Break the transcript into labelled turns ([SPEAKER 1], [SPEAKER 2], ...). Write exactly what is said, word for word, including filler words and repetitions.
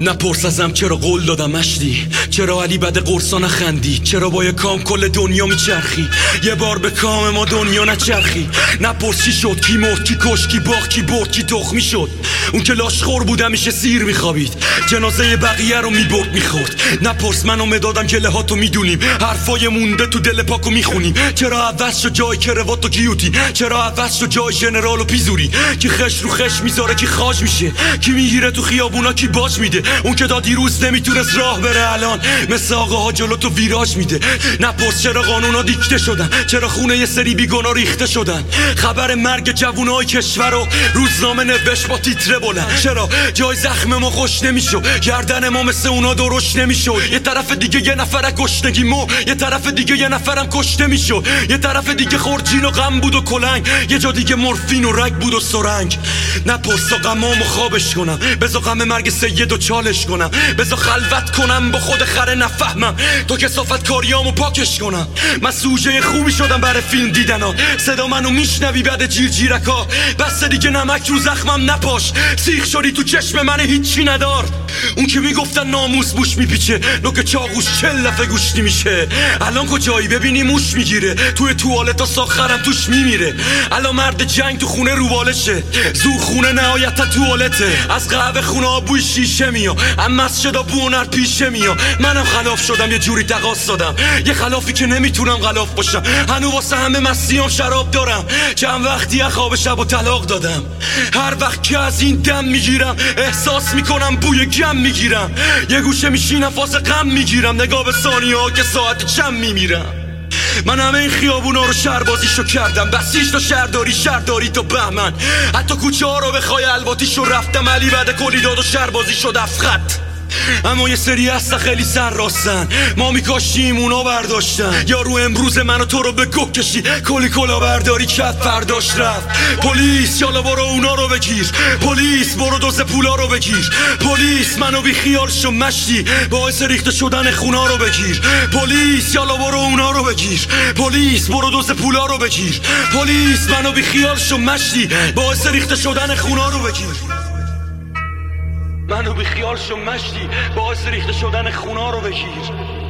[SPEAKER 1] نپرس ازم چرا قول دادم مشتی، چرا علی بد قرصا نخندی، چرا با یه کام کل دنیا میچرخی، یه بار به کام ما دنیا نچرخی. نپرس چی شد، کی مرد، کی کش، کی باخت، کی برد، کی تخمی شد. اون که لاشخور بود همیشه سیر میخوابید، جنازه بقیه رو میبرد میخورد. نپرس من و مدادم گله هاتو میدونیم، حرفای مونده تو دل پاکو میخونیم. چرا عوض شد جای کروات و گیوتی، چرا عوض شد جای ژنرال و پیزوری. کی خش رو خش میذاره، کی خاج میشه، کی میگیره تو خیابونا، کی باج میده. اون که تا دیروز نمیتونست راه بره الان مثل آقاها جلو تو ویراج میده. نپرس چرا قانونا دیکته شدن، چرا خونه یه سری بیگنا ریخته شدن. خبر مرگ جوونای کشور رو روزنامه نوشت با تیتره بلند. چرا جای زخم ما خوش نمیشد، گردن ما مثل اونا درشت نمیشد. یه طرف دیگه یه نفر گشنگی مو، یه طرف دیگه یه نفرم کشته میشد. یه طرف دیگه خورجین و غم بود و کلنگ، یه جا دیگه مورفین و رگ بود و سرنگ. نپرس تا غمامو خوابش کنم، بذار غم مرگ سید و چالش کنم، بذار خلوت کنم با خود خره نفهمم تو کثافت کاریامو پاکش کنم. من سوژه خوبی شدم برای فیلم دیدنا، صدا منو میشنوی بعد جیر جیرکا. بس دیگه نمک رو زخمم نپاش، سیخ شدی تو چشم من هیچی ندار. اون که میگفتن ناموس بوش میپیچه، نوک چاقوش چل دفعه گوشتی میشه. الان کجایی ببینی موش میگیره، توی توالتا ساخرم توش میمیره. الان مرد جنگ تو خونه روبالشه، زور خونه نهایتا توالته. از قهوه خونه ها بوی شیشه میاد، اما از شدا بونر پیشه میاد. منم خلاف شدم، یه جوری تقاص دادم، یه خلافی که نمیتونم غلاف باشم. هنو واسه همه مسیام شراب دارم، چند وقتی خواب شب و طلاق دادم. هر وقت که از این دم میگیرم احساس میکنم بوی گم میگیرم. یه گوشه میشینم فاز غم میگیرم، نگاه به ثانیه ها که ساعت چند میمیرم. من همه این خیابونا رو شهربازیشو کردم، بسیج تا شهرداری، شهرداری تا بهمن. حتی کوچه ها رو به خای الواتیشو رفتم، علی بعد کلی داد و شهربازی شد افخط. اما یه سری هستا خیلی سر راستن، ما میکاشیم اونا برداشتن. یارو امروز منو تو رو به گوه کشی، کلی کلا برداری کرد فرداش رفت. پلیس یالا برو اونا رو بگیر، پلیس برو دوز پولا رو بگیر. پلیس منو بی خیال شو مشتی، باعث ریخته شدن خونا رو بگیر. پلیس یالا برو اونا رو بگیر، پلیس برو دوز پولا رو بگیر. پلیس منو بی خیال شو مشتی، باعث ریخته شدن خونا رو بگیر. منو بی خیال شو مشتی، باعث ریخته شدن خونا رو بگیر.